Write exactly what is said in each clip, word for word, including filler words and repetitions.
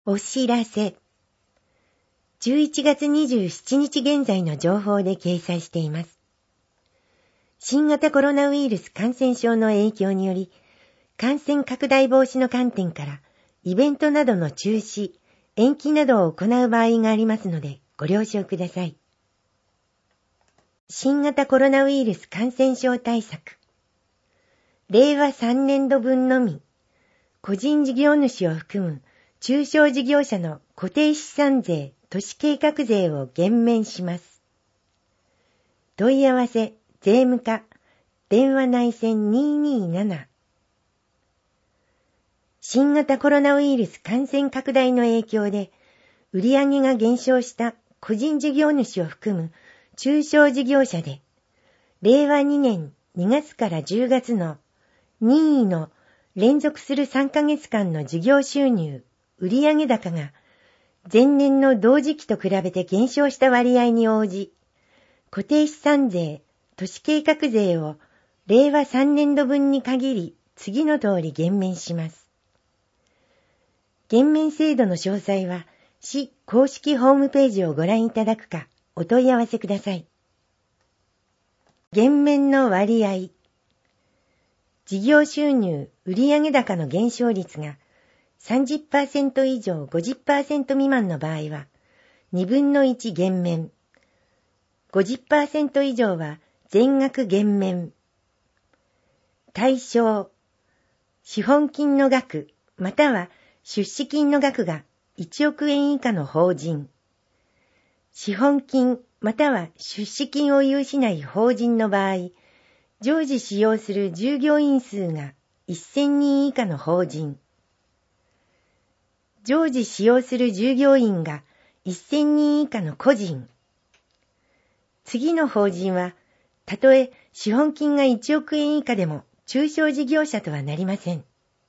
お知らせ。じゅういちがつにじゅうしちにち現在の情報で掲載しています。新型コロナウイルス感染症の影響により、感染拡大防止の観点から、イベントなどの中止、延期などを行う場合がありますので、ご了承ください。新型コロナウイルス感染症対策。れいわさんねんどぶんのみ、個人事業主を含む中小事業者の固定資産税、都市計画税を減免します。問い合わせ、税務課、電話内線にーにーなな。新型コロナウイルス感染拡大の影響で、売上が減少した個人事業主を含む中小事業者で、れいわにねんにがつからじゅうがつの任意の連続するさんかげつかんの事業収入、売上高が前年の同時期と比べて減少した割合に応じ、固定資産税、都市計画税をれいわさんねんどぶんに限り次の通り減免します。減免制度の詳細は市公式ホームページをご覧いただくかお問い合わせください。減免の割合。事業収入、売上高の減少率がさんじゅっパーセント 以上 ごじゅっパーセント 未満の場合はにぶんのいち減免。ごじゅっパーセント 以上は全額減免。対象、資本金の額または出資金の額がいちおくえん以下の法人。資本金または出資金を有しない法人の場合、常時使用する従業員数がせんにん以下の法人。常時使用する従業員がせんにん以下の個人。次の法人は、たとえ資本金がいちおくえん以下でも中小事業者とはなりません。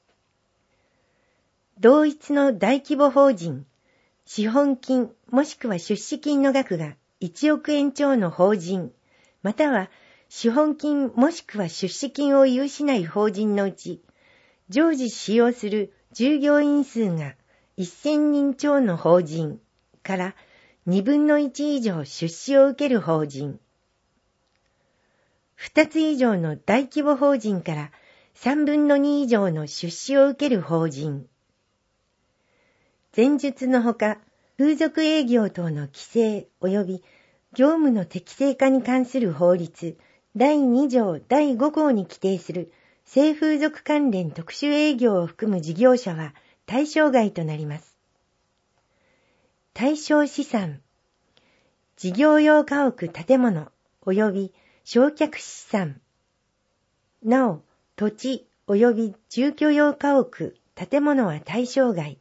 同一の大規模法人、資本金もしくは出資金の額がいちおくえん超の法人、または資本金もしくは出資金を有しない法人のうち、常時使用する従業員数がせんにん超の法人からにぶんのいち以上出資を受ける法人。ふたつ以上の大規模法人からさんぶんのに以上の出資を受ける法人。前述のほか、風俗営業等の規制及び業務の適正化に関する法律だいにじょうだいごごうに規定する性風俗関連特殊営業を含む事業者は対象外となります。対象資産、事業用家屋建物及び償却資産。なお、土地及び住居用家屋建物は対象外。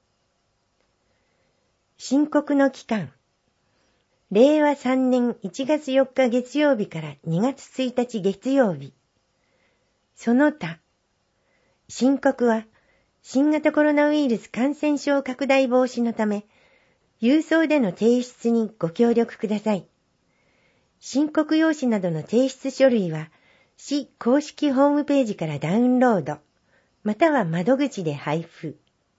申告の期間。れいわさんねんいちがつよっか月曜日からにがつついたち月曜日。その他、申告は新型コロナウイルス感染症拡大防止のため、郵送での提出にご協力ください。申告用紙などの提出書類は、市公式ホームページからダウンロード、または窓口で配布。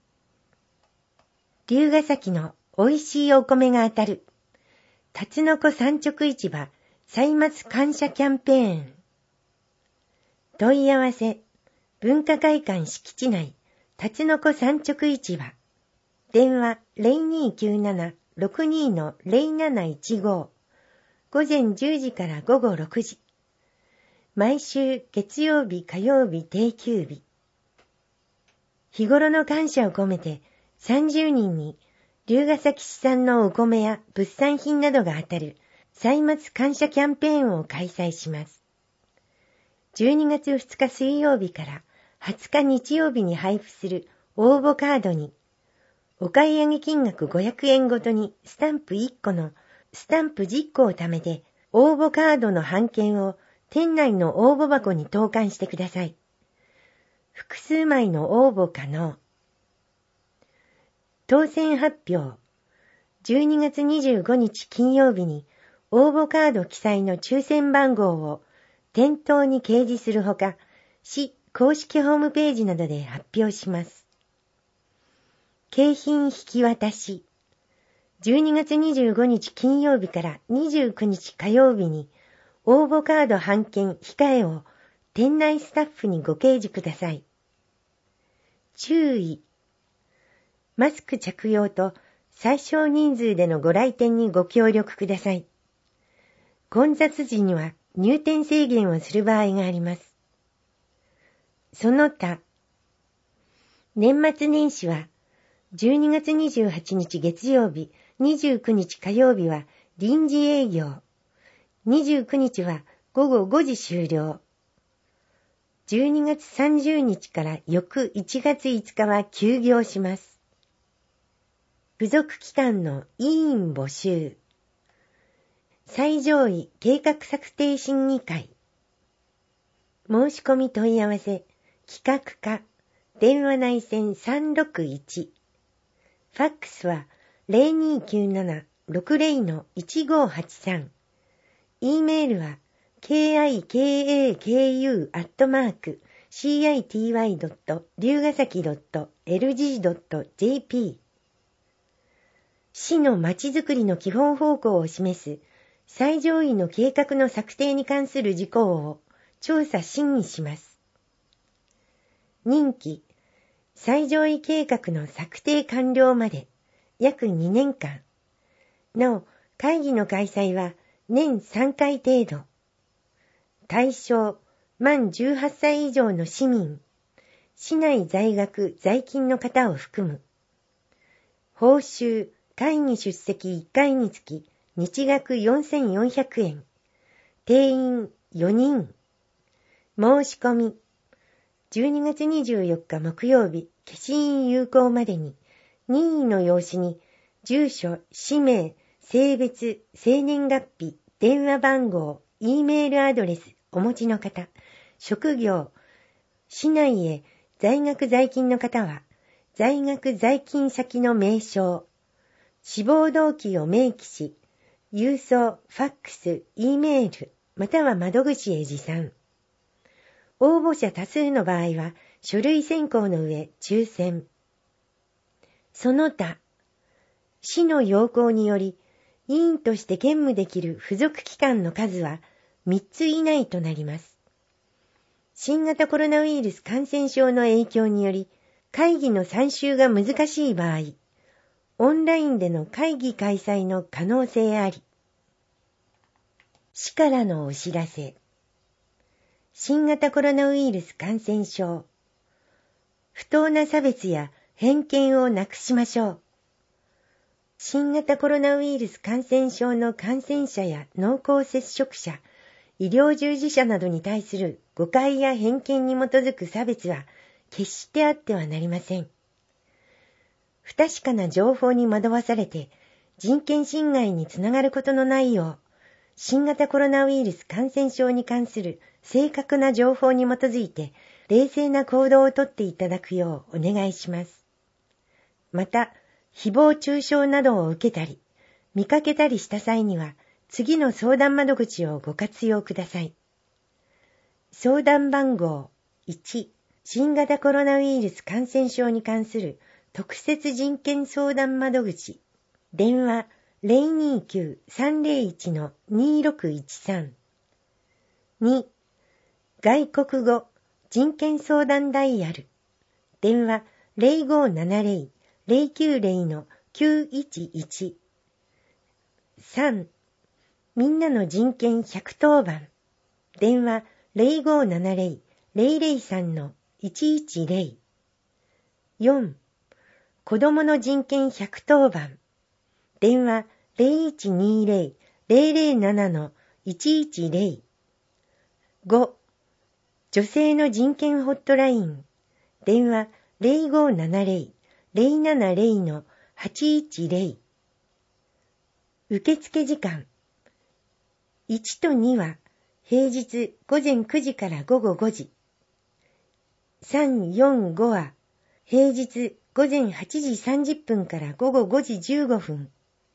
龍ヶ崎の美味しいお米が当たる。たつのこ産直市場歳末感謝キャンペーン。問い合わせ、文化会館敷地内、たつのこ産直市場。電話 ゼロにーきゅうなな ろくにー の ゼロなないちご。午前じゅうじから午後ろくじ。毎週月曜日火曜日定休日。日頃の感謝を込めてさんじゅうにんに龍ヶ崎市産のお米や物産品などが当たる歳末感謝キャンペーンを開催します。じゅうにがつふつか水曜日からはつか日曜日に配布する応募カードに、お買い上げ金額ごひゃくえんごとにスタンプいっこのスタンプじゅっこを貯めて、応募カードの半券を店内の応募箱に投函してください。複数枚の応募可能。当選発表。じゅうにがつにじゅうごにち金曜日に応募カード記載の抽選番号を店頭に掲示するほか、市公式ホームページなどで発表します。 景品引き渡し。じゅうにがつにじゅうごにち金曜日からにじゅうくにち火曜日に応募カード半券控えを店内スタッフにご掲示ください。注意。マスク着用と最小人数でのご来店にご協力ください。混雑時には入店制限をする場合があります。その他、年末年始はじゅうにがつにじゅうはちにち月曜日、にじゅうくにち火曜日は臨時営業。にじゅうくにちはごごごじ終了。じゅうにがつさんじゅうにちから翌いちがついつかは休業します。付属機関の委員募集。最上位計画策定審議会。申し込み問い合わせ、企画課、電話内線さんろくいち。ファックスは ゼロにきゅうなな ろくゼロ いちごはちさん。E メールは キカク アットマーク シーアイティーワイ ドット 龍ヶ崎 ドット エルジー ドット ジェーピー。市のまちづくりの基本方向を示す最上位の計画の策定に関する事項を調査審議します。任期、最上位計画の策定完了まで約にねんかん。なお、会議の開催は年さんかい程度。対象、満じゅうはっさい以上の市民、市内在学在勤の方を含む。報酬、会議出席いっかいにつき日額よんせんよんひゃくえん。定員よにん。申し込み。じゅうにがつにじゅうよっか木曜日、消印有効までに、任意の用紙に、住所、氏名、性別、生年月日、電話番号、E メールアドレス、お持ちの方、職業、市内へ在学在勤の方は、在学在勤先の名称、志望動機を明記し、郵送、ファックス、E メール、または窓口へ持参。応募者多数の場合は、書類選考の上、抽選。その他、市の要項により、委員として兼務できる付属機関の数はみっつ以内となります。新型コロナウイルス感染症の影響により、会議の参集が難しい場合、オンラインでの会議開催の可能性あり。市からのお知らせ。新型コロナウイルス感染症。不当な差別や偏見をなくしましょう。新型コロナウイルス感染症の感染者や濃厚接触者、医療従事者などに対する誤解や偏見に基づく差別は決してあってはなりません。不確かな情報に惑わされて人権侵害につながることのないよう、新型コロナウイルス感染症に関する正確な情報に基づいて冷静な行動をとっていただくようお願いします。また、誹謗中傷などを受けたり、見かけたりした際には、次の相談窓口をご活用ください。相談番号いち、新型コロナウイルス感染症に関する特設人権相談窓口、電話 ゼロにきゅう さんゼロいち にろくいちさん。に、外国語人権相談ダイヤル、電話 ゼロごななゼロ ゼロきゅうゼロ きゅういちいち。さん、みんなの人権ひゃくとおばん、電話 ゼロごななゼロ ゼロゼロさん いちいちゼロ。よん、子どもの人権ひゃくとおばん、電話 ゼロいちにゼロ ゼロゼロなな いちいちゼロ。ご、女性の人権ホットライン、電話 ゼロごななゼロ ゼロななゼロ はちいちゼロ。受付時間。いちとには平日午前くじから午後ごじ。さん、よん、ごは平日午前はちじさんじゅっぷんから午後ごじじゅうごふん。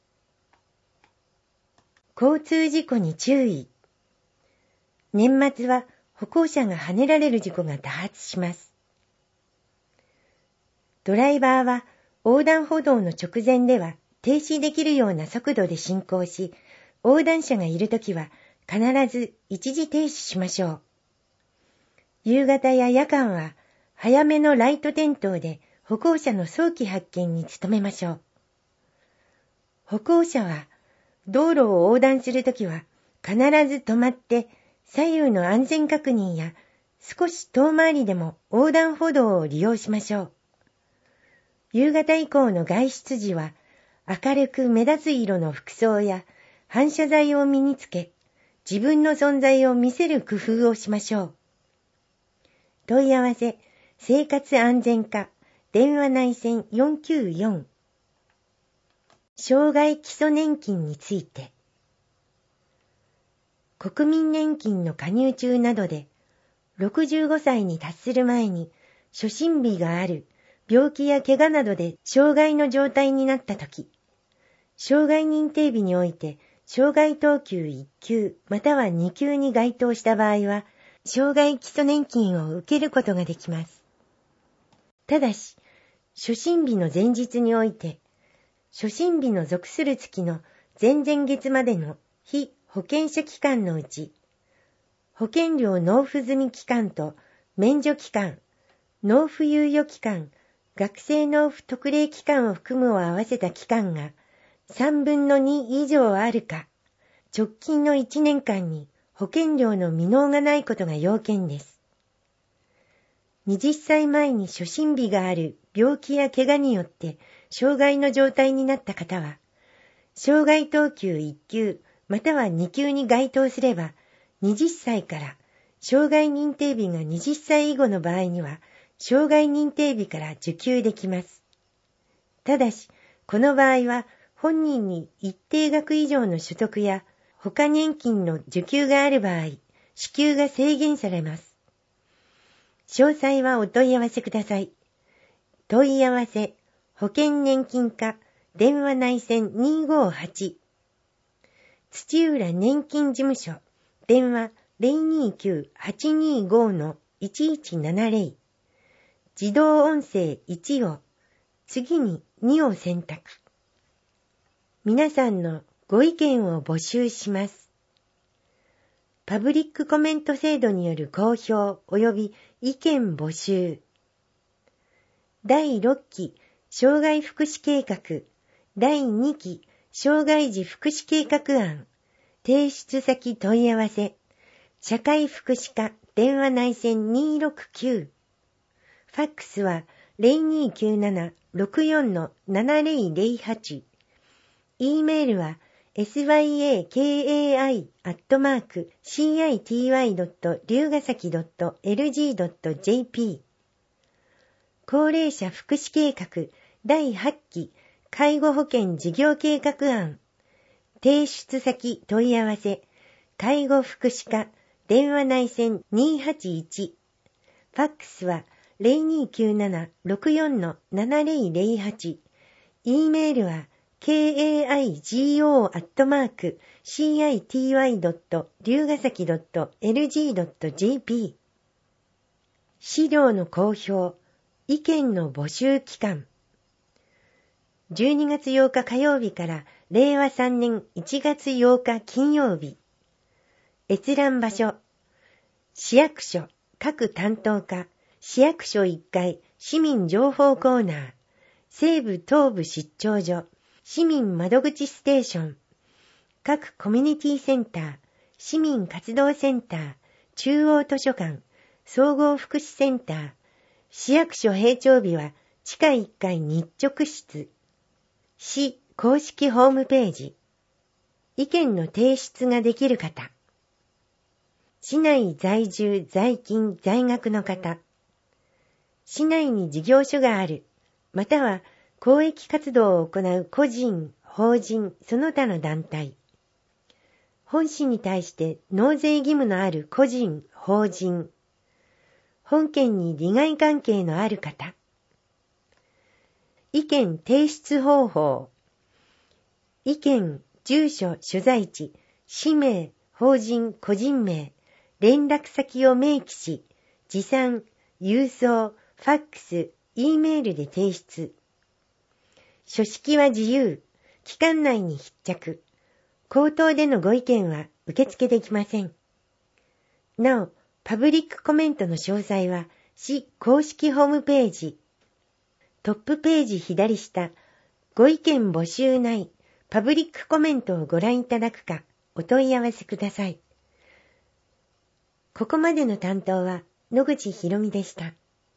交通事故に注意。年末は歩行者がはねられる事故が多発します。ドライバーは横断歩道の直前では停止できるような速度で進行し、横断者がいるときは必ず一時停止しましょう。夕方や夜間は早めのライト点灯で歩行者の早期発見に努めましょう。歩行者は道路を横断するときは必ず止まって左右の安全確認や少し遠回りでも横断歩道を利用しましょう。夕方以降の外出時は明るく目立つ色の服装や反射材を身につけ、自分の存在を見せる工夫をしましょう。問い合わせ、生活安全課、電話内線よんきゅうよん。障害基礎年金について。国民年金の加入中などで、ろくじゅうごさいに達する前に、初診日がある病気や怪我などで障害の状態になったとき、障害認定日において、障害等級いっ級またはに級に該当した場合は、障害基礎年金を受けることができます。ただし、初診日の前日において、初診日の属する月の前々月までの非保険者期間のうち、保険料納付済み期間と免除期間、納付猶予期間、学生納付特例期間を含むを合わせた期間がさんぶんのに以上あるか、直近のいちねんかんに保険料の未納がないことが要件です。はたちまえに初診日がある病気や怪我によって障害の状態になった方は、障害等級いっ級またはに級に該当すれば、はたちから障害認定日がはたち以後の場合には、障害認定日から受給できます。ただし、この場合は本人に一定額以上の所得や他年金の受給がある場合、支給が制限されます。詳細はお問い合わせください。問い合わせ、保険年金課、電話内線にごはち。土浦年金事務所、電話 ゼロにきゅう はちにご いちいちななゼロ。自動音声いちを、次ににを選択。皆さんのご意見を募集します。パブリックコメント制度による公表及び意見募集。だいろっき障害福祉計画、だいにき障害児福祉計画案、提出先問い合わせ、社会福祉課電話内線にろくきゅう。ファックスは ゼロにきゅうなな ろくよん ななゼロゼロはち。E メールは エスワイエーケーエーアイ アットマーク シーアイティーワイ ドット 龍ヶ崎 ドット エルジー ドット ジェーピー。高齢者福祉計画だいはちき介護保険事業計画案。提出先問い合わせ、介護福祉課電話内線にはちいち。ファックスは ゼロにきゅうなな ろくよん ななゼロゼロはち。E メールはケーエーアイジーオー アットマーク シーアイティーワイ ドット 龍ヶ崎 ドット エルジー ドット ジェーピー。資料の公表、意見の募集期間。じゅうにがつようか火曜日かられいわさんねんいちがつようか金曜日。閲覧場所。市役所、各担当課、市役所いっかい市民情報コーナー、西部東部出張所、市民窓口ステーション、各コミュニティセンター、市民活動センター、中央図書館、総合福祉センター、市役所閉庁日は地下いっかい日直室、市公式ホームページ、意見の提出ができる方、市内在住在勤在学の方、市内に事業所がある、または公益活動を行う個人、法人、その他の団体。本市に対して納税義務のある個人、法人。本件に利害関係のある方。意見提出方法。意見、住所、所在地、氏名、法人、個人名、連絡先を明記し、持参、郵送、ファックス、E メールで提出。 書式は自由、期間内に必着。口頭でのご意見は受付できません。なお、パブリックコメントの詳細は市公式ホームページ、トップページ左下、ご意見募集内、パブリックコメントをご覧いただくか、お問い合わせください。ここまでの担当は野口ひろみでした。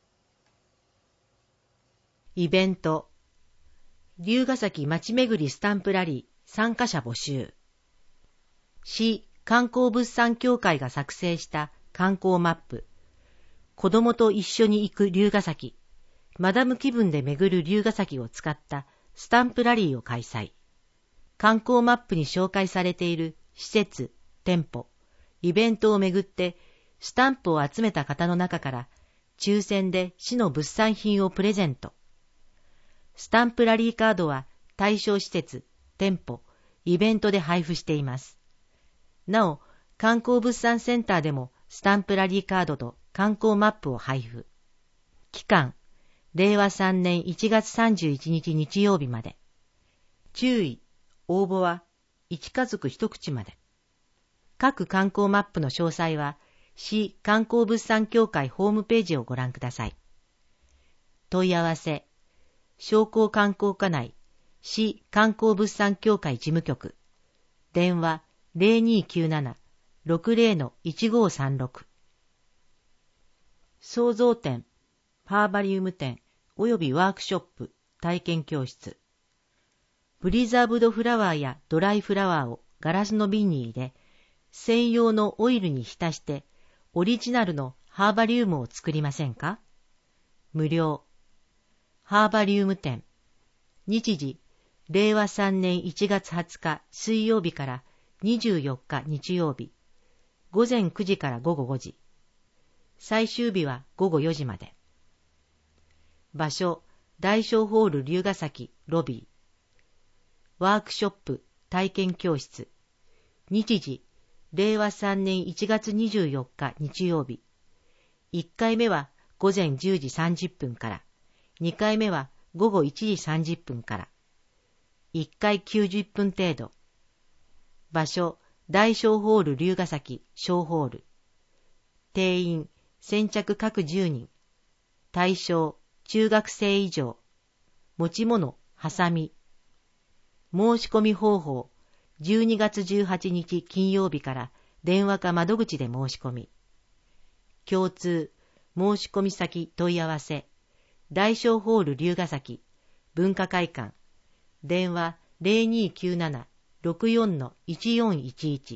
イベント、龍ヶ崎まちめぐりスタンプラリー参加者募集。市観光物産協会が作成した観光マップ、子供と一緒に行く龍ヶ崎、マダム気分で巡る龍ヶ崎を使ったスタンプラリーを開催。観光マップに紹介されている施設、店舗、イベントをめぐってスタンプを集めた方の中から抽選で市の物産品をプレゼント。スタンプラリーカードは対象施設、店舗、イベントで配布しています。なお、観光物産センターでもスタンプラリーカードと観光マップを配布。期間、れいわさんねんいちがつさんじゅういちにち日曜日まで。注意、応募はいち家族一口まで。各観光マップの詳細は市観光物産協会ホームページをご覧ください。問い合わせ、商工観光課内市観光物産協会事務局、電話 ゼロにーきゅうなな ろくゼロのいちごさんろく。創造展、ハーバリウム展およびワークショップ、体験教室。プリザーブドフラワーやドライフラワーをガラスの瓶に入れ、専用のオイルに浸してオリジナルのハーバリウムを作りませんか？無料。ハーバリウム展。日時、れいわさんねんいちがつはつか水曜日からにじゅうよっか日曜日。ごぜんくじからごごごじ。最終日はごごよじまで。場所、大正ホール龍ヶ崎ロビー。ワークショップ、体験教室。日時、れいわさんねんいちがつにじゅうよっか日曜日。いっかいめはごぜんじゅうじさんじゅっぷんから。にかいめはごごいちじさんじゅっぷんから。いっかいきゅうじゅっぷん程度。場所、大正ホール龍ヶ崎小ホール。定員、先着各じゅうにん。対象、中学生以上。持ち物、はさみ。申し込み方法、じゅうにがつじゅうはちにち金曜日から電話か窓口で申し込み。共通、申し込み先問い合わせ。大正ホール龍ヶ崎文化会館。電話 ゼロにーきゅうなな ろくよんのいちよんいちいち。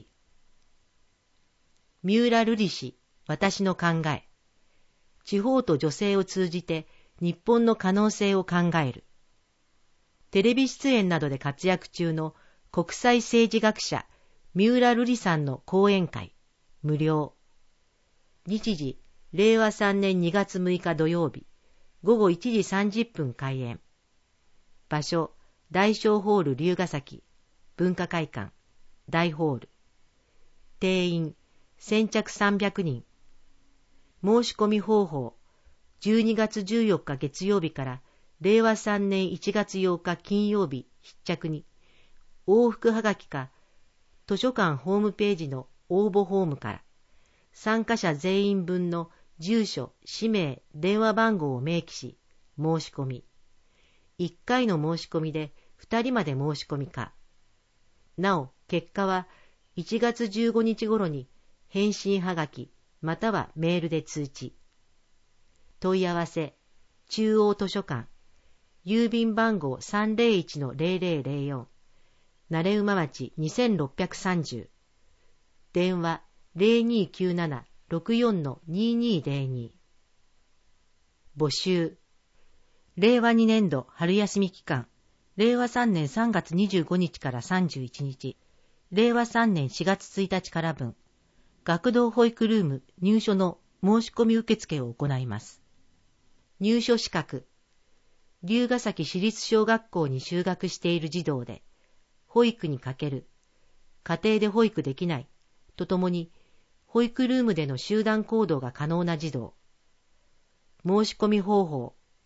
三浦瑠麗氏、私の考え。地方と女性を通じて日本の可能性を考える。テレビ出演などで活躍中の国際政治学者三浦瑠麗さんの講演会、無料。日時、れいわさんねんにがつむいか土曜日、ごごいちじさんじゅっぷん開演。場所、大正ホール龍ヶ崎文化会館大ホール。定員、先着さんびゃくにん。申し込み方法、じゅうにがつじゅうよっか月曜日かられいわさんねんいちがつようか金曜日必着に、往復はがきか図書館ホームページの応募フォームから参加者全員分の住所、氏名、電話番号を明記し申し込み。いっかいの申し込みでふたりまで申し込みか。なお結果はいちがつじゅうごにち頃に返信はがきまたはメールで通知。問い合わせ、中央図書館郵便番号 さんぜろいちのぜろぜろぜろよん 成馬町にせんろっぴゃくさんじゅう。電話 ゼロにーきゅうなな ろくよんのににぜろに。募集。れいわにねんど春休み期間、れいわさんねんさんがつにじゅうごにちからさんじゅういちにち、れいわさんねんしがつついたちから分、学童保育ルーム入所の申し込み受付を行います。入所資格。龍ヶ崎市立小学校に就学している児童で、保育にかける、家庭で保育できない、とともに、保育ルームでの集団行動が可能な児童。申し込み方法。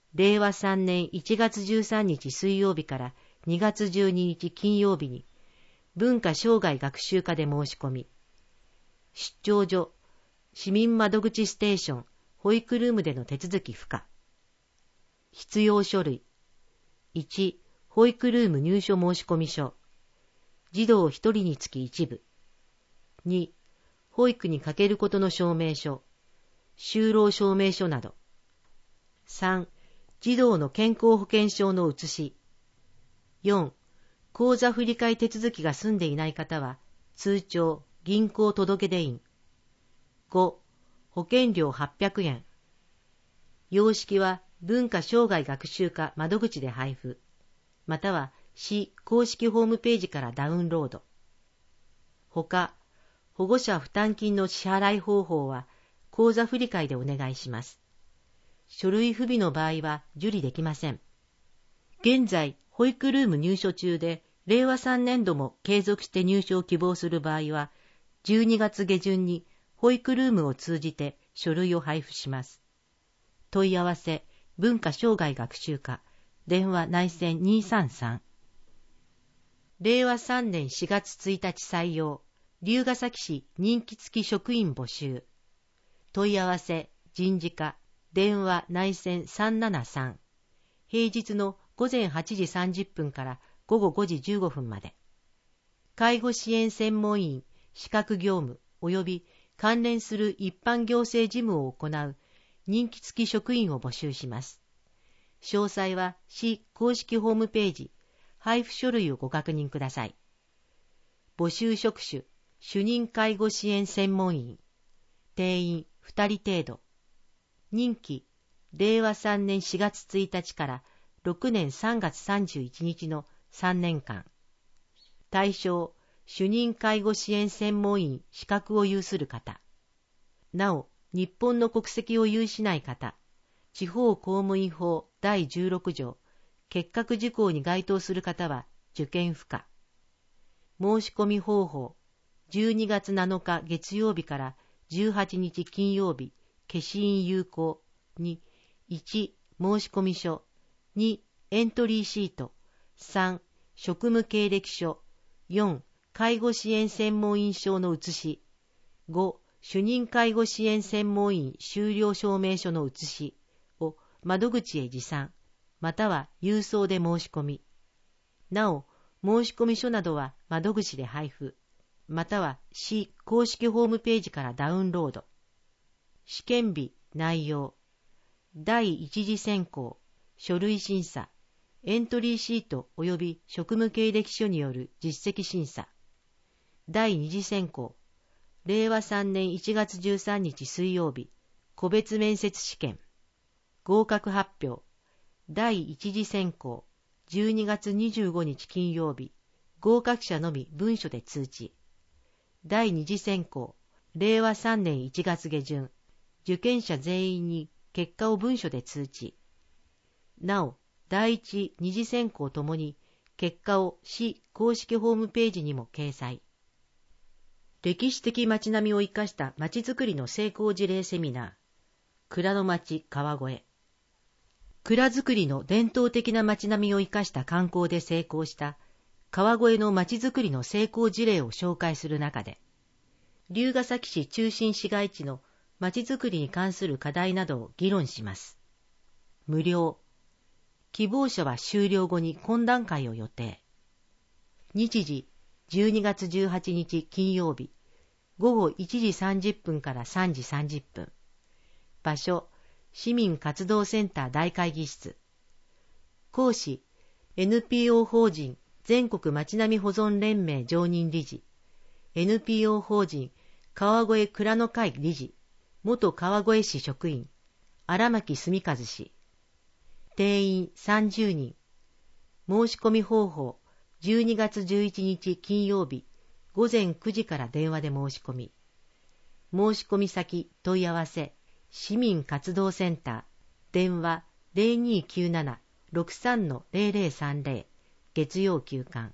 れいわさんねんいちがつじゅうさんにち水曜日からにがつじゅうににち金曜日に文化生涯学習課で申し込み、出張所、市民窓口ステーション、保育ルームでの手続き不可。必要書類。いち、保育ルーム入所申込書。児童ひとりにつき一部。に、保育にかけることの証明書、就労証明書など。さん、児童の健康保険証の写し。よん、口座振替手続きが済んでいない方は、通帳、銀行届出印。ご、保険料はっぴゃくえん。様式は文化生涯学習課窓口で配布、または市公式ホームページからダウンロード。ほか、保護者負担金の支払い方法は口座振替でお願いします。書類不備の場合は受理できません。現在、保育ルーム入所中で、れいわさんねんども継続して入所を希望する場合は、じゅうにがつげじゅんに保育ルームを通じて書類を配布します。問い合わせ、文化生涯学習課、電話内線にさんさん。れいわさんねんしがつついたち採用、龍ケ崎市任期付き職員募集。問い合わせ、人事課、電話内線さんななさん。平日のごぜんはちじさんじゅっぷんからごごごじじゅうごふんまで。介護支援専門員、資格業務及び関連する一般行政事務を行う任期付き職員を募集します。詳細は市公式ホームページ、配布書類をご確認ください。募集職種、主任介護支援専門員。定員ふたり程度。任期、れいわさんねんしがつついたちからろくねんさんがつさんじゅういちにちのさんねんかん。対象、主任介護支援専門員資格を有する方。なお、日本の国籍を有しない方、地方公務員法だいじゅうろくじょう、結核事項に該当する方は受験不可。申し込み方法、じゅうにがつなのか月曜日からじゅうはちにち金曜日、消印有効。に、いち、申込書。に、エントリーシート。さん、職務経歴書。よん、介護支援専門員証の写し。ご、主任介護支援専門員修了証明書の写しを窓口へ持参、または郵送で申し込み。なお、申込書などは窓口で配布、または市公式ホームページからダウンロード。試験日、内容。第一次選考、書類審査、エントリーシート及び職務経歴書による実績審査。第二次選考、れいわさんねんいちがつじゅうさんにち水曜日、個別面接試験。合格発表。第一次選考、じゅうにがつにじゅうごにち金曜日、合格者のみ文書で通知。第二次選考、れいわさんねんいちがつげじゅん、受験者全員に結果を文書で通知。なお、第一、二次選考ともに結果を市公式ホームページにも掲載。歴史的町並みを生かした町づくりの成功事例セミナー。蔵の町川越。蔵づくりの伝統的な町並みを生かした観光で成功した川越の町づくりの成功事例を紹介する中で、龍ケ崎市中心市街地の町づくりに関する課題などを議論します。無料。希望者は終了後に懇談会を予定。日時、じゅうにがつじゅうはちにち金曜日、ごごいちじさんじゅっぷんからさんじさんじゅっぷん。場所、市民活動センター大会議室。講師、エヌピーオー 法人全国町並み保存連盟常任理事、エヌピーオー 法人川越蔵の会理事、元川越市職員、荒牧澄和氏。定員さんじゅうにん。申し込み方法、じゅうにがつじゅういちにち金曜日、ごぜんくじから電話で申し込み。申し込み先問い合わせ、市民活動センター、電話 ゼロにーきゅうなな ろくさん ゼロゼロさんゼロ、月曜休館。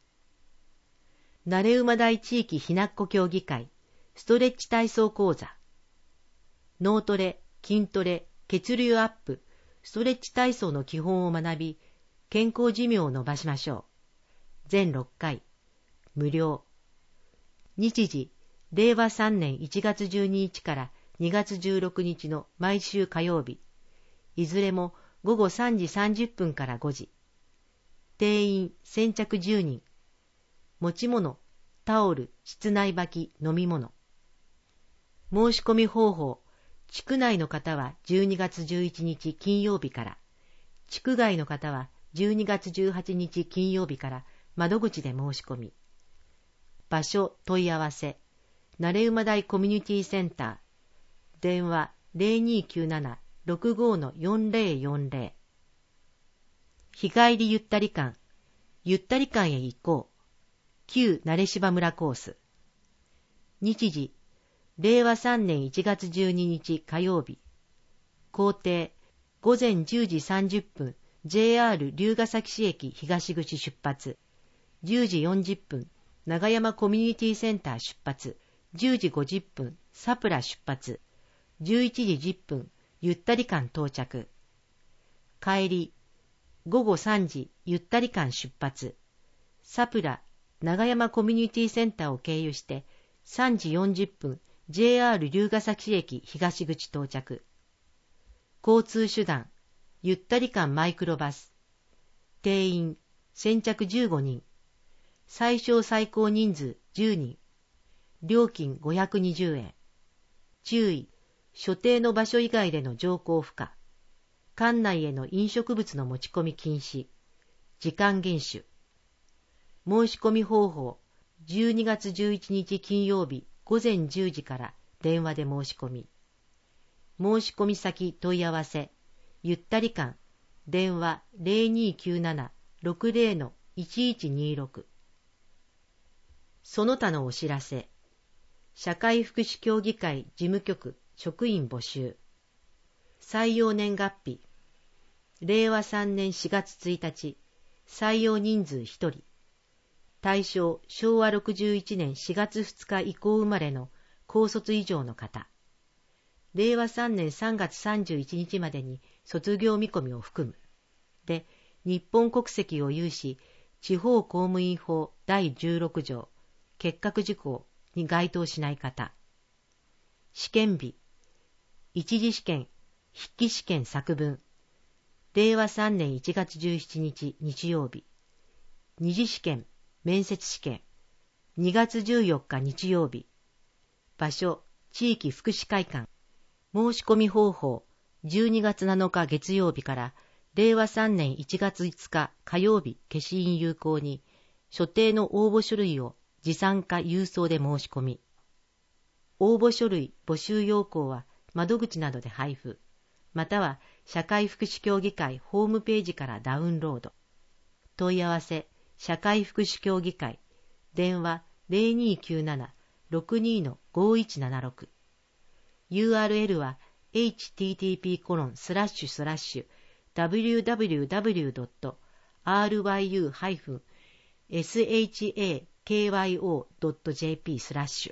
慣馬台地域ひなっこ協議会、ストレッチ体操講座。脳トレ、筋トレ、血流アップ、 ストレッチ体操の基本を学び、健康寿命を伸ばしましょう。全ろっかい、無料。日時、れいわさんねんいちがつじゅうににちからにがつじゅうろくにちの毎週火曜日。いずれもごごさんじさんじゅっぷんからごじ。定員先着じゅうにん。持ち物、タオル、室内履き、飲み物。申し込み方法。地区内の方はじゅうにがつじゅういちにち金曜日から、地区外の方はじゅうにがつじゅうはちにち金曜日から窓口で申し込み。場所問い合わせ。慣馬台コミュニティセンター。電話 ゼロにーきゅうなな ろくご よんぜろよんぜろ。日帰りゆったり館。ゆったり館へ行こう。旧慣芝村コース。日時。れいわさんねんいちがつじゅうににち火曜日。行程、ごぜんじゅうじさんじゅっぷん、ジェイアール 龍ケ崎市駅東口出発。じゅうじよんじゅっぷん、長山コミュニティセンター出発。じゅうじごじゅっぷん、サプラ出発。じゅういちじじゅっぷん、ゆったり館到着。帰り、ごごさんじ、ゆったり館出発。サプラ、長山コミュニティセンターを経由して、さんじよんじゅっぷん、ジェイアール 龍ケ崎駅東口到着。交通手段、ゆったり館マイクロバス。定員、先着じゅうごにん。最小最高人数じゅうにん。料金ごひゃくにじゅうえん。注意、所定の場所以外での乗降不可。館内への飲食物の持ち込み禁止。時間厳守。申し込み方法、じゅうにがつじゅういちにち金曜日、ごぜんじゅうじから電話で申し込み。申し込み先問い合わせ。ゆったり館。電話 ゼロにーきゅうなな ろくぜろ いちいちにろく。その他のお知らせ。社会福祉協議会事務局職員募集。採用年月日。れいわさんねんしがつついたち。採用人数ひとり。対象、しょうわろくじゅういちねんしがつふつか以降生まれの高卒以上の方。れいわさんねんさんがつさんじゅういちにちまでに卒業見込みを含む。で、日本国籍を有し、地方公務員法だいじゅうろくじょう、結核事項に該当しない方。試験日。一次試験、筆記試験作文。れいわさんねんいちがつじゅうしちにち日曜日。二次試験、面接試験。にがつじゅうよっか日曜日。場所、地域福祉会館。申し込み方法、じゅうにがつなのか月曜日かられいわさんねんいちがついつか火曜日消印有効に、所定の応募書類を持参か郵送で申し込み。応募書類募集要項は窓口などで配布、または社会福祉協議会ホームページからダウンロード。問い合わせ、社会福祉協議会。電話 ゼロにーきゅうなな ろくにー ごいちななろく。ユーアールエル は エイチティーティーピーコロンスラッシュスラッシュダブリューダブリューダブリュードットアールワイユーハイフンエスエイチエーケーワイオードットジェーピー スラッシュ。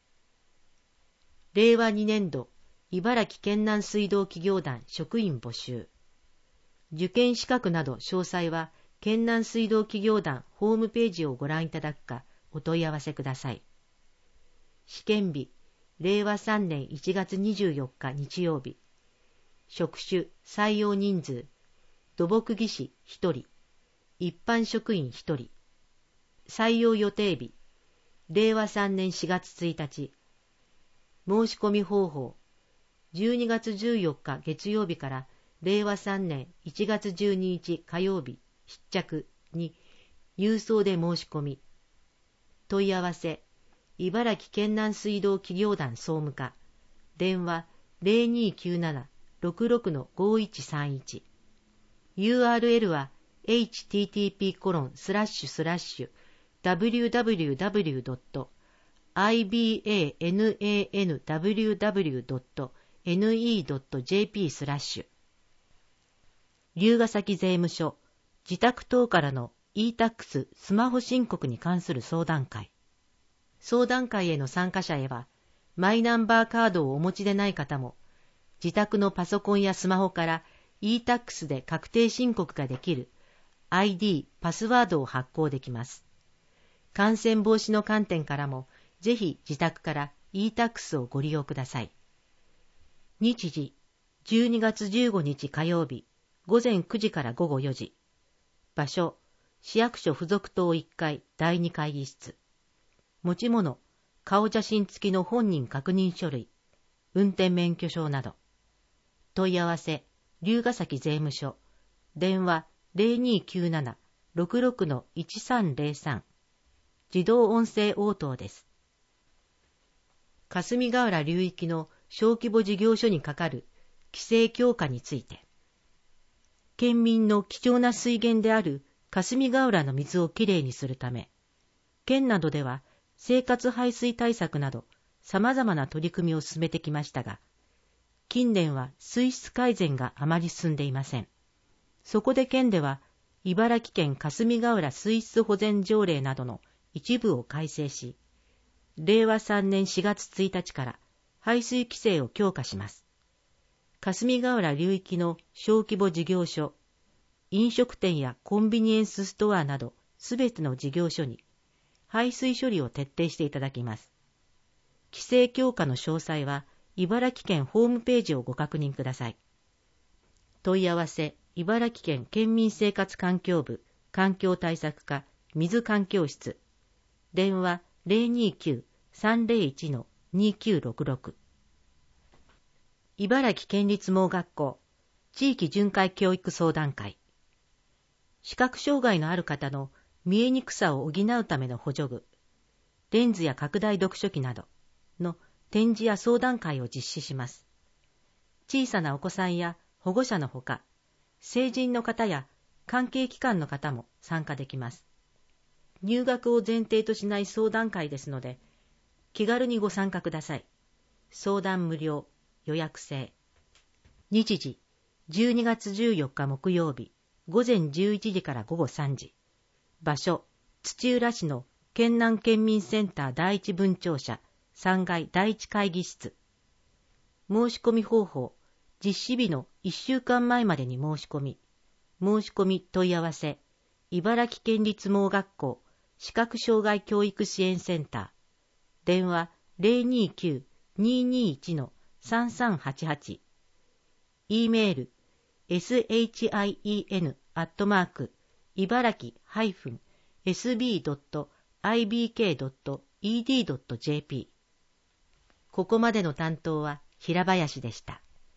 れいわにねんど茨城県南水道企業団職員募集。受験資格など詳細は県南水道企業団ホームページをご覧いただくかお問い合わせください。試験日、れいわさんねんいちがつにじゅうよっか日曜日。職種、採用人数、土木技師ひとり、一般職員ひとり。採用予定日、れいわさんねんしがつついたち。申し込み方法、じゅうにがつじゅうよっか月曜日かられいわさんねんいちがつじゅうににち火曜日必着に郵送で申し込み。問い合わせ、茨城県南水道企業団総務課。電話 ゼロにーきゅうなな ろくろく ごいちさんいち。ユーアールエル は エイチティーティーピーコロンスラッシュスラッシュダブリューダブリューダブリュードットアイビーエーエヌエーエヌダブリューダブリュードットエヌイードットジェーピー スラッシュ。龍ケ崎税務署、自宅等からの イータックス スマホ申告に関する相談会。相談会への参加者へは、マイナンバーカードをお持ちでない方も、自宅のパソコンやスマホからイータックス で確定申告ができる アイディー、パスワードを発行できます。感染防止の観点からも、ぜひ自宅から イータックス をご利用ください。日時、じゅうにがつじゅうごにち火曜日、午前くじから午後よじ。場所、市役所附属棟いっかいだいに会議室。持ち物、顔写真付きの本人確認書類、運転免許証など。問い合わせ、龍ヶ崎税務署。電話 ゼロにーきゅうなな ろくろく いちさんゼロさん。自動音声応答です。霞ヶ浦流域の小規模事業所にかかる規制強化について。県民の貴重な水源である霞ヶ浦の水をきれいにするため、県などでは生活排水対策など様々な取り組みを進めてきましたが、近年は水質改善があまり進んでいません。そこで県では、茨城県霞ヶ浦水質保全条例などの一部を改正し、れいわさんねんしがつついたちから排水規制を強化します。霞ヶ浦流域の小規模事業所、飲食店やコンビニエンスストアなどすべての事業所に排水処理を徹底していただきます。規制強化の詳細は茨城県ホームページをご確認ください。問い合わせ、茨城県県民生活環境部環境対策課水環境室。電話 ゼロにーきゅう さんゼロいち にきゅうろくろく。茨城県立盲学校地域巡回教育相談会。視覚障害のある方の見えにくさを補うための補助具、レンズや拡大読書器などの展示や相談会を実施します。小さなお子さんや保護者のほか、成人の方や関係機関の方も参加できます。入学を前提としない相談会ですので、気軽にご参加ください。相談無料、予約制。日時、じゅうにがつじゅうよっか木曜日、午前じゅういちじから午後さんじ。場所、土浦市の県南県民センター第一分庁舎さんがいだいいち会議室。申し込み方法、実施日のいっしゅうかんまえまでに申し込み。申し込み問い合わせ、茨城県立盲学校視覚障害教育支援センター。電話 ゼロにーきゅう にーにーいち さんさんはちはち。E メール、sin アットマーク、茨城 エスビードットアイビーケードットイーディードットジェーピー。ここまでの担当は平林でした。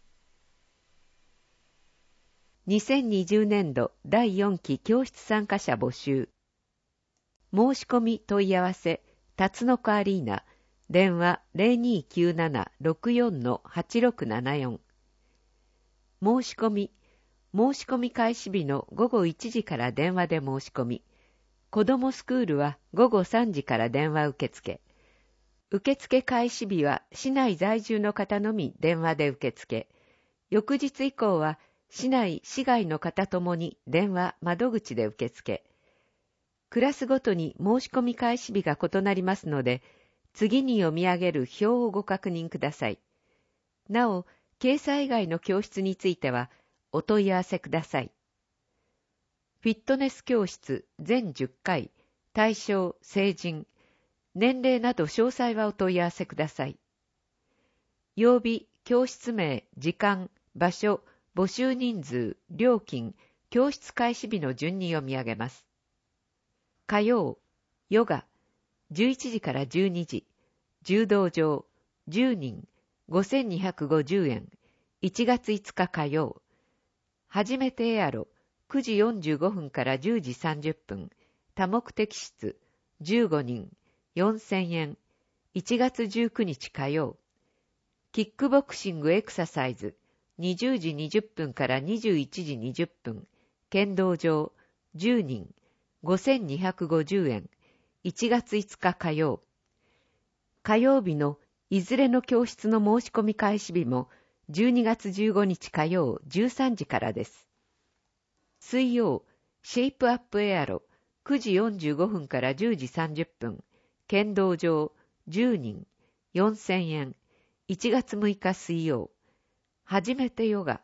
にせんにじゅうねんどだいよんき教室参加者募集。申し込み問い合わせ、辰の子アリーナ、電話 ゼロにーきゅうなな ろくよん はちろくななよん。申し込み、申し込み開始日のごごいちじから電話で申し込み、子どもスクールはごごさんじから電話受付。受付開始日は市内在住の方のみ電話で受付。翌日以降は市内、市外の方ともに電話、窓口で受付。クラスごとに申し込み開始日が異なりますので、次に読み上げる表をご確認ください。なお、掲載以外の教室についてはお問い合わせください。フィットネス教室全じゅっかい、対象成人、年齢など詳細はお問い合わせください。曜日、教室名、時間、場所、募集人数、料金、教室開始日の順に読み上げます。火曜、ヨガ、じゅういちじからじゅうにじ、柔道場、じゅうにん、ごせんにひゃくごじゅうえん、いちがついつか火曜。はじめてエアロ、くじよんじゅうごふんからじゅうじさんじゅっぷん、多目的室、じゅうごにん、よんせんえん、いちがつじゅうくにち火曜。キックボクシングエクササイズ、にじゅうじにじゅっぷんからにじゅういちじにじゅっぷん、剣道場、じゅうにん、ごせんにひゃくごじゅうえん、いちがついつか火曜。火曜日のいずれの教室の申し込み開始日もじゅうにがつじゅうごにち火曜じゅうさんじからです。水曜、シェイプアップエアロ、くじよんじゅうごふんからじゅうじさんじゅっぷん、剣道場、じゅうにん、よんせんえん、いちがつむいか水曜。はじめてヨガ、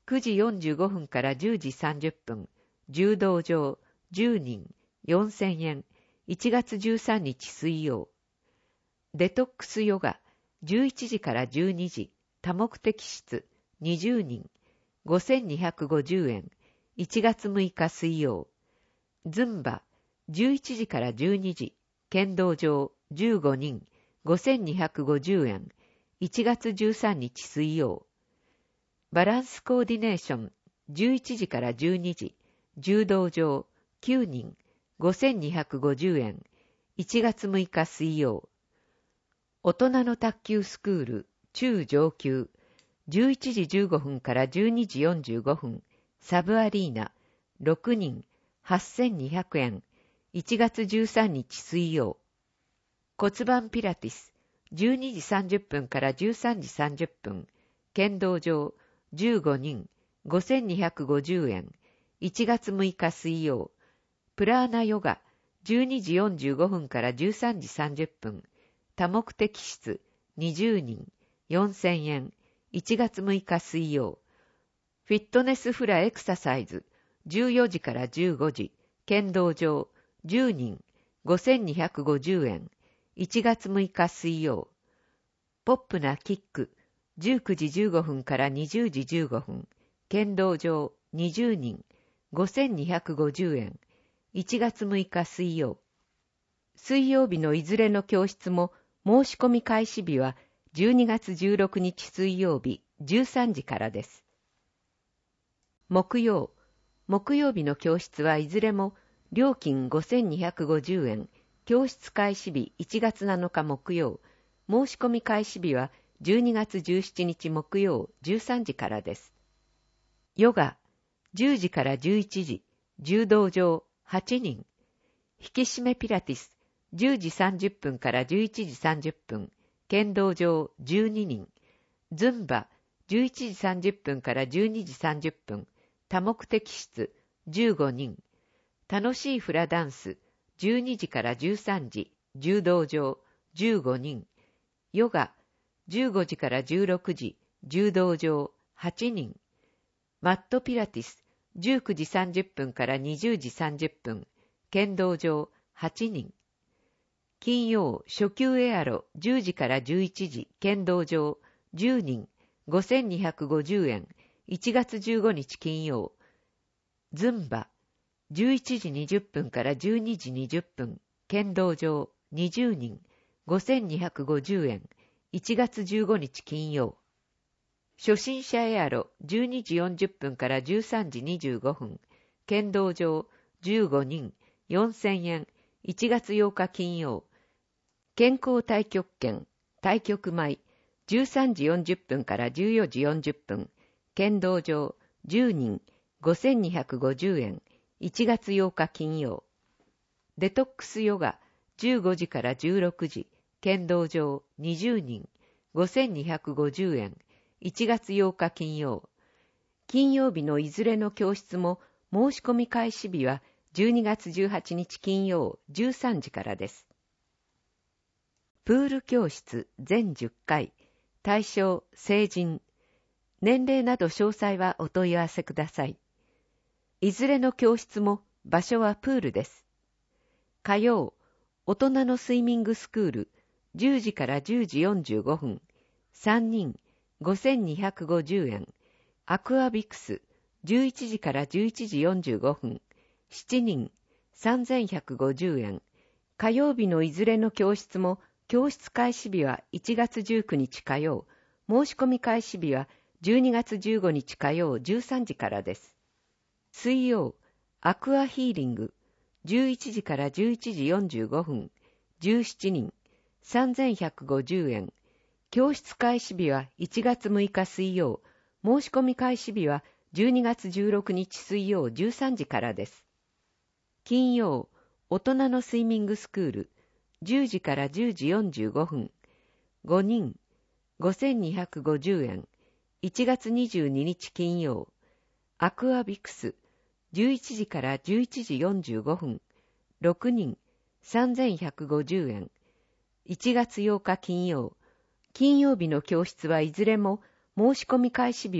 くじよんじゅうごふんからじゅうじさんじゅっぷん、柔道場、じゅうにん、よんせんえん、いちがつじゅうさんにち水曜。デトックスヨガ、じゅういちじからじゅうにじ、多目的室、にじゅうにん、ごせんにひゃくごじゅうえん、いちがつむいか水曜。ズンバ、じゅういちじからじゅうにじ、剣道場、じゅうごにん、ごせんにひゃくごじゅうえん、いちがつじゅうさんにち水曜。バランスコーディネーション、じゅういちじからじゅうにじ、柔道場、きゅうにん、ごせんにひゃくごじゅうえん、いちがつむいか水曜。大人の卓球スクール、中上級、じゅういちじじゅうごふんからじゅうにじよんじゅうごふん、サブアリーナ、ろくにん、はっせんにひゃくえん、いちがつじゅうさんにち水曜。骨盤ピラティス、じゅうにじさんじゅっぷんからじゅうさんじさんじゅっぷん、剣道場、じゅうごにん、ごせんにひゃくごじゅうえん、いちがつむいか水曜。プラーナヨガ、じゅうにじよんじゅうごふんからじゅうさんじさんじゅっぷん、多目的室、にじゅうにん、よんせんえん、いちがつむいか水曜。フィットネスフラエクササイズ、じゅうよじからじゅうごじ、剣道場、じゅうにん、ごせんにひゃくごじゅうえん、いちがつむいか水曜。ポップなキック、じゅうくじじゅうごふんからにじゅうじじゅうごふん、剣道場、にじゅうにん、ごせんにひゃくごじゅうえん、いちがつむいか水曜。水曜日のいずれの教室も申し込み開始日はじゅうにがつじゅうろくにち水曜日じゅうさんじからです。木曜、木曜日の教室はいずれも料金ごせんにひゃくごじゅうえん、教室開始日いちがつなのか木曜、申し込み開始日はじゅうにがつじゅうしちにち木曜じゅうさんじからです。ヨガ、じゅうじからじゅういちじ、柔道場はちにん、引き締めピラティス、じゅうじさんじゅっぷんからじゅういちじさんじゅっぷん、剣道場じゅうににん、ズンバ、じゅういちじさんじゅっぷんからじゅうにじさんじゅっぷん、多目的室じゅうごにん、楽しいフラダンスじゅうにじからじゅうさんじ、柔道場じゅうごにん、ヨガじゅうごじからじゅうろくじ、柔道場はちにん、マットピラティスじゅうくじさんじゅっぷんからにじゅうじさんじゅっぷん、剣道場はちにん。金曜、初級エアロじゅうじからじゅういちじ、剣道場じゅうにん、ごせんにひゃくごじゅうえん、いちがつじゅうごにち金曜。ズンバ、じゅういちじにじゅっぷんからじゅうにじにじゅっぷん、剣道場にじゅうにん、ごせんにひゃくごじゅうえん、いちがつじゅうごにち金曜。初心者エアロじゅうにじよんじゅっぷんからじゅうさんじにじゅうごふん、剣道場じゅうごにん、よんせんえん、いちがつようか金曜。健康太極拳、太極舞、じゅうさんじよんじゅっぷんからじゅうよじよんじゅっぷん、剣道場じゅうにん、ごせんにひゃくごじゅうえん、いちがつようか金曜。デトックスヨガ、じゅうごじからじゅうろくじ、剣道場にじゅうにん、ごせんにひゃくごじゅうえん、いちがつようか金曜。金曜日のいずれの教室も申し込み開始日はじゅうにがつじゅうはちにち金曜じゅうさんじからです。プール教室全じゅっかい、対象成人、年齢など詳細はお問い合わせください。いずれの教室も場所はプールです。火曜、大人のスイミングスクール、じゅうじからじゅうじよんじゅうごふん、さんにん、ごせんにひゃくごじゅうえん、アクアビクス、じゅういちじからじゅういちじよんじゅうごふん、しちにん、さんぜんひゃくごじゅうえん。火曜日のいずれの教室も、教室開始日はいちがつじゅうくにち火曜、申し込み開始日はじゅうにがつじゅうごにち火曜じゅうさんじからです。水曜、アクアヒーリング、じゅういちじからじゅういちじよんじゅうごふん、じゅうしちにん、さんぜんひゃくごじゅうえん。教室開始日はいちがつむいか水曜、申し込み開始日はじゅうにがつじゅうろくにち水曜じゅうさんじからです。金曜、大人のスイミングスクール、じゅうじからじゅうじよんじゅうごふん、ごにん、ごせんにひゃくごじゅうえん、いちがつにじゅうににち金曜。アクアビクス、じゅういちじからじゅういちじよんじゅうごふん、ろくにん、さんぜんひゃくごじゅうえん、いちがつようか金曜。金曜日の教室はいずれも申し込み開始日は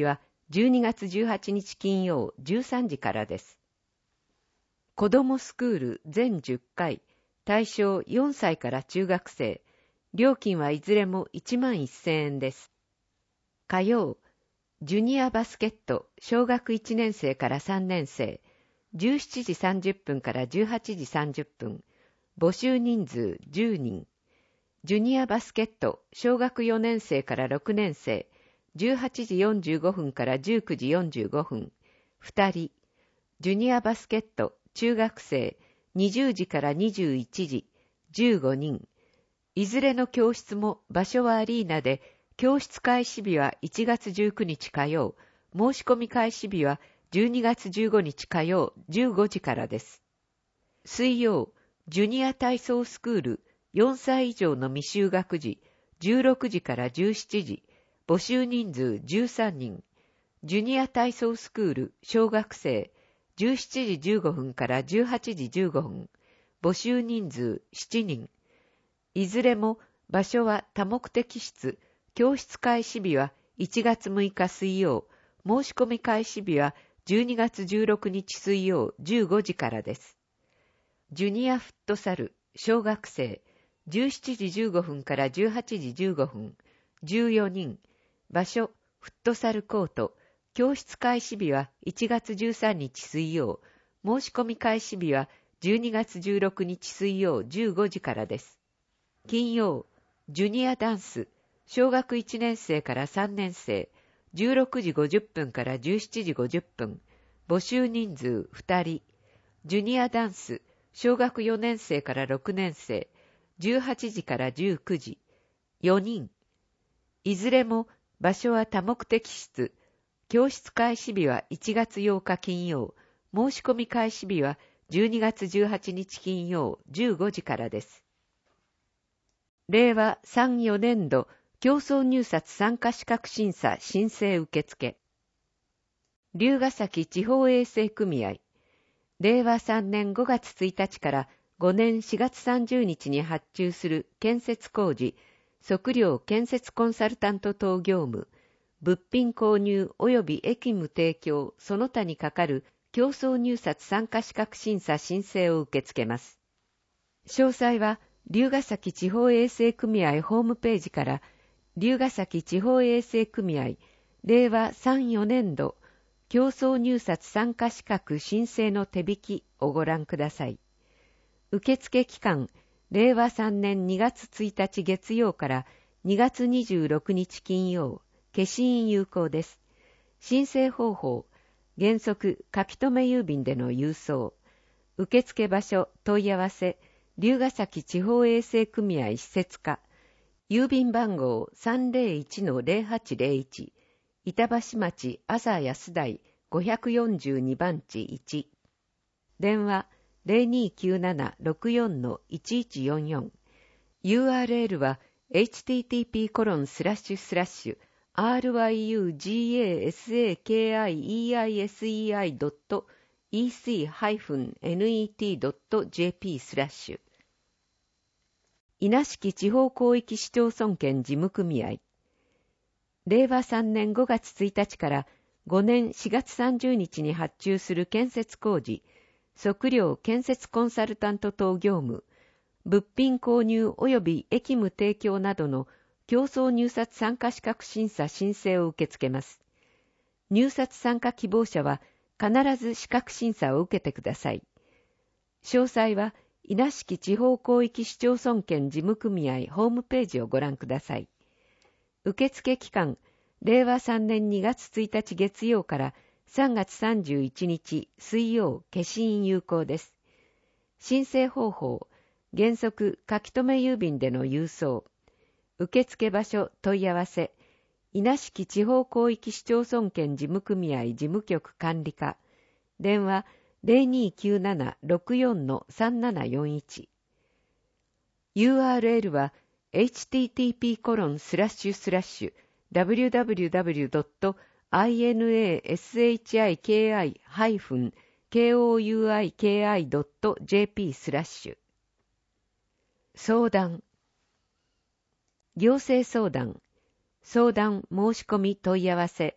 じゅうにがつじゅうはちにち金曜じゅうさんじからです。子どもスクール全じゅっかい、対象よんさいから中学生、料金はいずれもいちまんせんえんです。火曜、ジュニアバスケット小学いちねんせいからさんねんせい、じゅうしちじさんじゅっぷんからじゅうはちじさんじゅっぷん、募集人数じゅうにん。ジュニアバスケット小学よねんせいからろくねんせい、じゅうはちじよんじゅうごふんからじゅうくじよんじゅうごふん、ふたり。ジュニアバスケット中学生にじゅうじからにじゅういちじ、じゅうごにん。いずれの教室も場所はアリーナで、教室開始日はいちがつじゅうくにち火曜、申し込み開始日はじゅうにがつじゅうごにち火曜じゅうごじからです。水曜、ジュニア体操スクールよんさい以上の未就学児じゅうろくじからじゅうしちじ、募集人数じゅうさんにん。ジュニア体操スクール小学生じゅうしちじじゅうごふんからじゅうはちじじゅうごふん、募集人数しちにん。いずれも場所は多目的室、教室開始日はいちがつむいか水曜、申し込み開始日はじゅうにがつじゅうろくにち水曜じゅうごじからです。ジュニアフットサル小学生じゅうしちじじゅうごふんからじゅうはちじじゅうごふん、じゅうよにん。場所フットサルコート、教室開始日はいちがつじゅうさんにち水曜、申し込み開始日はじゅうにがつじゅうろくにち水曜じゅうごじからです。金曜、ジュニアダンス小学いちねんせいからさんねんせい、じゅうろくじごじゅっぷんからじゅうしちじごじゅっぷん、募集人数ふたり。ジュニアダンス小学よねんせいからろくねんせい、じゅうはちじからじゅうくじ、よにん。いずれも場所は多目的室、教室開始日はいちがつようか金曜、申し込み開始日はじゅうにがつじゅうはちにち金曜じゅうごじからです。れいわさんよねんど競争入札参加資格審査申請受付。龍ヶ崎地方衛生組合。れいわさんねんごがつついたちからごねんしがつさんじゅうにちに発注する建設工事、測量建設コンサルタント等業務、物品購入及び役務提供その他にかかる競争入札参加資格審査申請を受け付けます。詳細は龍ヶ崎地方衛生組合ホームページから龍ヶ崎地方衛生組合れいわさんよねんど競争入札参加資格申請の手引きをご覧ください。受付期間れいわさんねんにがつついたち月曜からにがつにじゅうろくにち金曜、消印有効です。申請方法、原則書留郵便での郵送。受付場所問い合わせ龍ヶ崎地方衛生組合施設課、郵便番号 さんぜろいちのぜろはちぜろいち、板橋町朝安台ごひゃくよんじゅうにばんちいち、電話 ゼロにきゅうななろくよんのいちいちよんよん、ユーアールエル は エイチティーティーピーコロンスラッシュスラッシュアールワイユージーエーエスエーケーアイイーアイエスイーアイドットイーシーハイフンネットドットジェーピー スラッシュ稲敷地方広域市町村圏事務組合。れいわさんねんごがつついたちからごねんしがつさんじゅうにちに発注する建設工事、測量建設コンサルタント等業務、物品購入及び役務提供などの競争入札参加資格審査申請を受け付けます。入札参加希望者は必ず資格審査を受けてください。詳細は稲敷地方広域市町村圏事務組合ホームページをご覧ください。受付期間、れいわさんねんにがつついたち月曜からさんがつさんじゅういちにち水曜消印有効です。申請方法、原則書留郵便での郵送。受付場所問い合わせ、稲敷地方広域市町村圏事務組合事務局管理課。電話 ゼロにきゅうななろくよんのさんななよんいち。ユーアールエル は エイチティーティーピーコロンスラッシュスラッシュダブリューダブリューダブリュードットイナシキハイフンコウイキドットジェーピー スラッシュ。相談。行政相談。相談申し込み問い合わせ。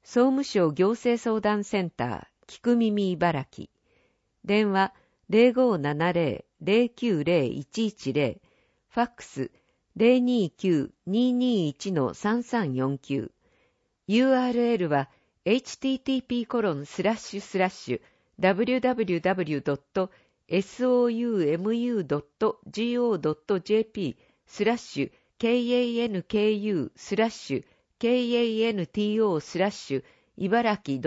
総務省行政相談センター、聞く耳茨城。電話 ゼロごーななゼロ ゼロきゅうゼロ いちいちゼロ、ファックス ゼロにきゅう ににいち さんさんよんきゅう。ユーアールエル は エイチティーティーピーコロンスラッシュスラッシュダブリューダブリューダブリュードットソウムドットゴードットジェーピー スラッシュ kanku スラッシュ kanto スラッシュ茨城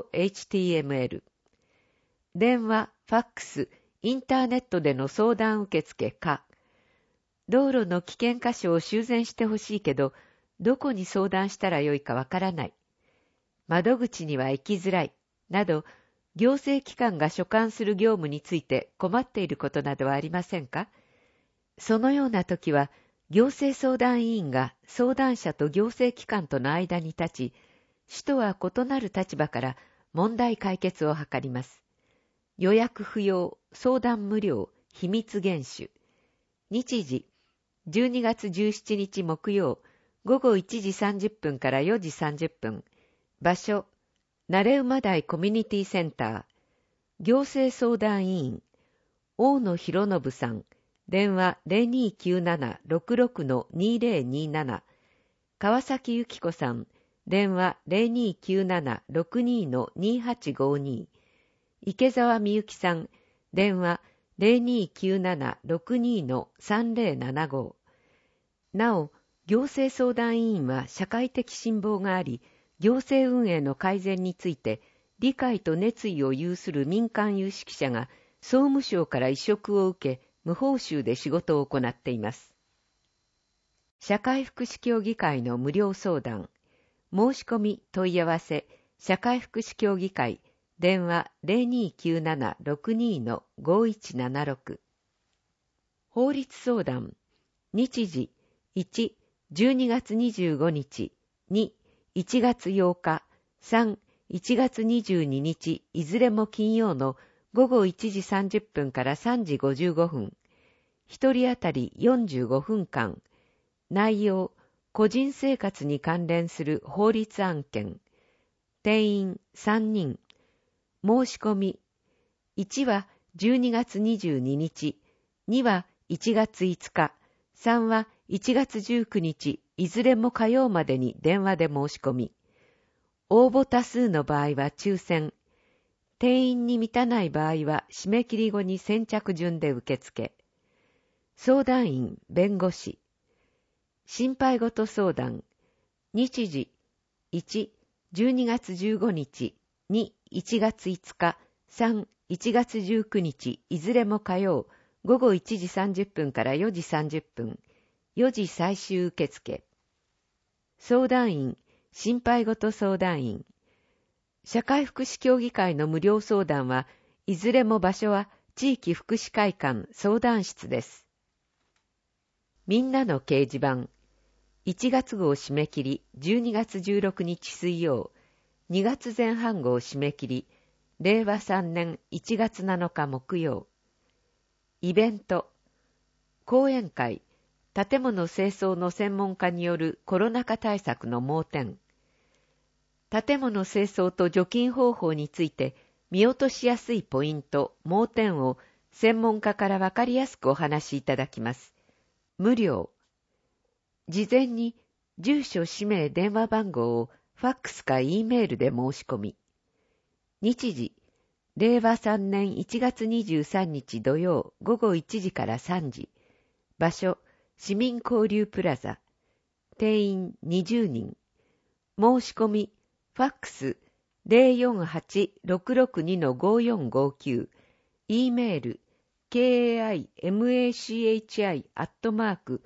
.html。 電話、ファックス、インターネットでの相談受付か。道路の危険箇所を修繕してほしいけど、どこに相談したらよいかわからない。窓口には行きづらい。など、行政機関が所管する業務について困っていることなどはありませんか？そのような時は、行政相談委員が相談者と行政機関との間に立ち、主とは異なる立場から問題解決を図ります。予約不要、相談無料、秘密厳守。日時、じゅうにがつじゅうしちにち木曜、ごごいちじさんじゅっぷんからよじさんじゅっぷん。場所、なれ馬台コミュニティセンター。行政相談委員、大野博信さん。電話 ゼロにきゅうなな ろくろく にゼロになな。川崎由紀子さん。電話 ゼロにきゅうなな ろくに にはちごに。池澤美幸さん。電話 ゼロにきゅうなな ろくに さんゼロななご。なお、行政相談委員は社会的信望があり、行政運営の改善について理解と熱意を有する民間有識者が総務省から委嘱を受け、無報酬で仕事を行っています。社会福祉協議会の無料相談。申し込み問い合わせ、社会福祉協議会、電話 ゼロにきゅうなな ろくに ごいちななろく。法律相談。日時、いち、じゅうにがつにじゅうごにち、に、いちがつようか、さん、いちがつにじゅうににち、いずれも金曜のごごいちじさんじゅっぷんからさんじごじゅうごふん。一人当たりよんじゅうごふんかん。内容、個人生活に関連する法律案件。定員さんにん。申し込み。いちはじゅうにがつにじゅうににち、にはいちがついつか、さんはいちがつじゅうくにち、いずれも火曜までに電話で申し込み。応募多数の場合は抽選。定員に満たない場合は締め切り後に先着順で受付。相談員、弁護士。心配事相談。日時、いち、じゅうにがつじゅうごにち、に、いちがついつか、さん、いちがつじゅうくにち、いずれも火曜、ごごいちじさんじゅっぷんからよじさんじゅっぷん。よじ最終受付。相談員、心配事相談員。社会福祉協議会の無料相談は、いずれも場所は地域福祉会館相談室です。みんなの掲示板。いちがつ号締め切りじゅうにがつじゅうろくにち水曜、にがつぜん半号締め切りれいわさんねんいちがつなのか木曜。イベント。講演会、建物清掃の専門家によるコロナ禍対策の盲点。建物清掃と除菌方法について見落としやすいポイント、盲点を専門家からわかりやすくお話しいただきます。無料。事前に住所、氏名、電話番号をファックスか E メールで申し込み。日時、れいわさんねんいちがつにじゅうさんにち土曜ごごいちじからさんじ。場所、市民交流プラザ。定員にじゅうにん。申し込み、ファックス ゼロよんはちろくろくに ごよんごきゅう。E メール、kaimichi アットマーク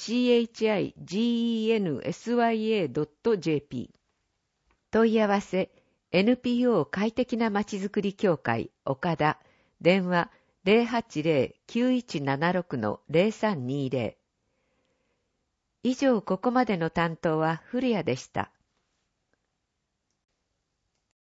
chigensya ドット jp。問い合わせ、エヌピーオー 快適なまちづくり協会岡田。電話 ゼロはちゼロ きゅういちななろく ゼロさんにゼロ。以上ここまでの担当は古谷でした。